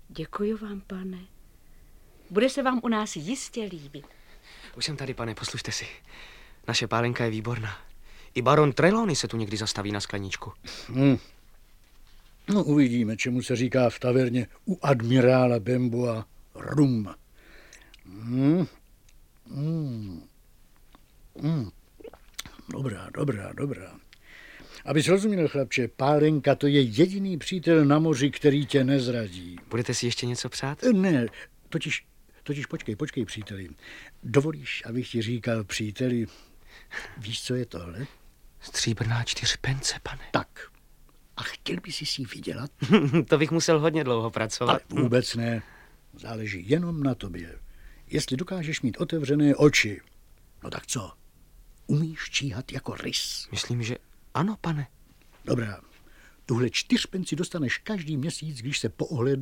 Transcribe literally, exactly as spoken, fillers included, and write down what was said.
Děkuji vám, pane. Bude se vám u nás jistě líbit. Už jsem tady, pane, poslušte si. Naše pálenka je výborná. I baron Trelawney se tu někdy zastaví na skleničku. Hmm. No, uvidíme, čemu se říká v taverně u admirála Benboa rum. Hmm. Hmm. Hmm. Dobrá, dobrá, dobrá. Abys rozuměl, chlapče, pálenka to je jediný přítel na moři, který tě nezradí. Budete si ještě něco přát? Ne, totiž, totiž počkej, počkej, příteli. Dovolíš, abych ti říkal, příteli, víš, co je tohle? Stříbrná čtyřpence, pane. Tak. A chtěl bys si ji vydělat? To bych musel hodně dlouho pracovat. Ale vůbec ne. Záleží jenom na tobě. Jestli dokážeš mít otevřené oči, no tak co? Umíš číhat jako rys? Myslím, že ano, pane. Dobrá. Tuhle čtyřpenci dostaneš každý měsíc, když se poohlédneš